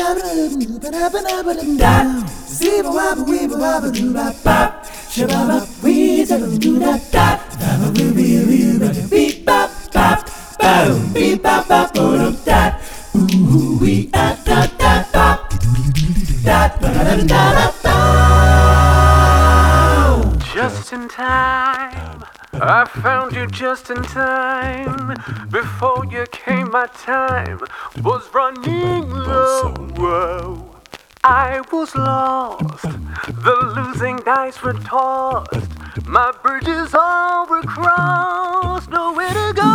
Just in time, I found you just in time. Before you came, my time was running low. I was lost, the losing dice were tossed. My bridges all were crossed, nowhere to go.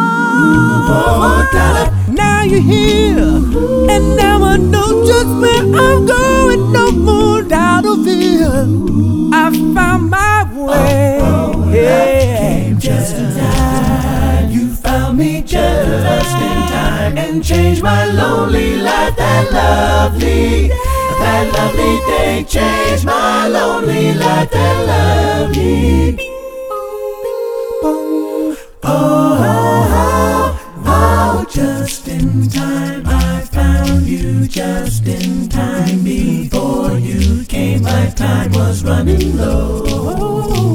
Now you're here, and now I know just where I'm going. No more doubt or fear. I found my way. Came just in time. You found me just in time and changed my lonely life. That lovely day changed my lonely life. That lovely. Oh, just in time. I found you just in time. Before you came, my time was running low.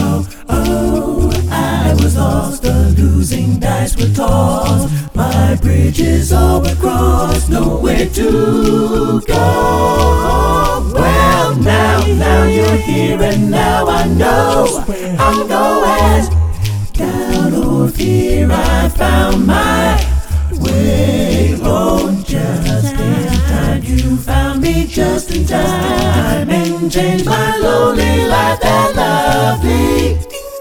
I was lost, the losing dice were tossed. My bridges all were crossed, nowhere to go. Well, now you're here, and now I know I'm going down or fear. I found my way home just in time. You found me just in time and changed my lonely life. That lovely.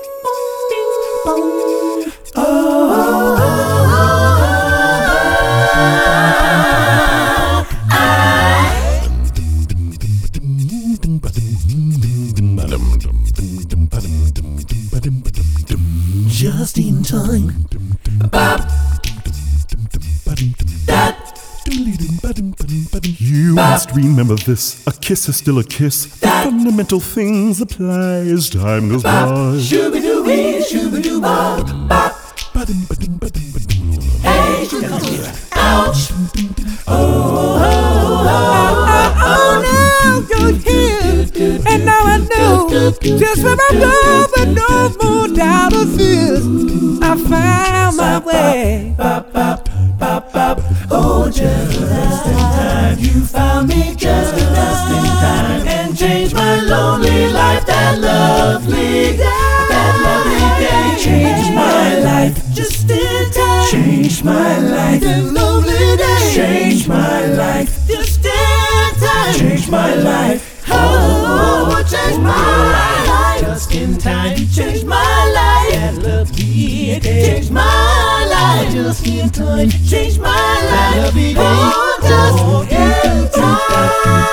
Just in time. You must remember this. A kiss is still a kiss. The fundamental things apply as time goes by. Shooby-doo-wee, shooby-doo-bop. Hey, shooby-doo-wee. Ouch. Oh, now you're here, and now I know just where I'm going. No more doubt or fears. I found my way. Oh, just in time. You found me just in time and changed my lonely life. That lovely day changed my life. Just in time. Changed my life. That lovely day changed my life. Just in time. Changed my life. Oh, changed my life. Just in time. Changed my life. That lovely day changed my life. Just in time. Changed my life. Oh, just in time.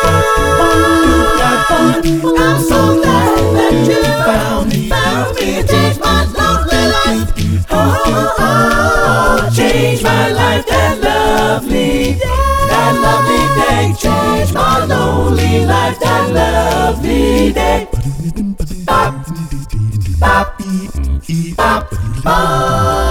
I'm so glad that you found me. Changed my lonely life. Oh, changed my life. That lovely day changed my lonely life. That lovely day. Bop, bop, bop, bop.